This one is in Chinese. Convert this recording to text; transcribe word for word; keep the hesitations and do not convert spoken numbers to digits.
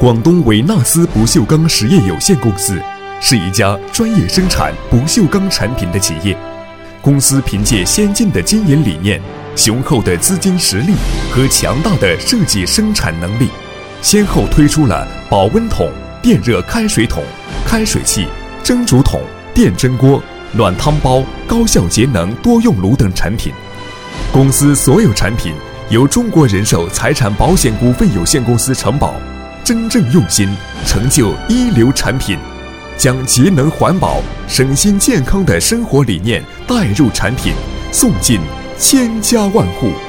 广东维纳斯不锈钢实业有限公司是一家专业生产不锈钢产品的企业。公司凭借先进的经营理念、雄厚的资金实力和强大的设计生产能力，先后推出了保温桶、电热开水桶、开水器、蒸煮桶、电蒸锅、暖汤包、高效节能多用炉等产品。公司所有产品由中国人寿财产保险股份有限公司承保，真正用心成就一流产品，将节能环保、身心健康的生活理念带入产品，送进千家万户。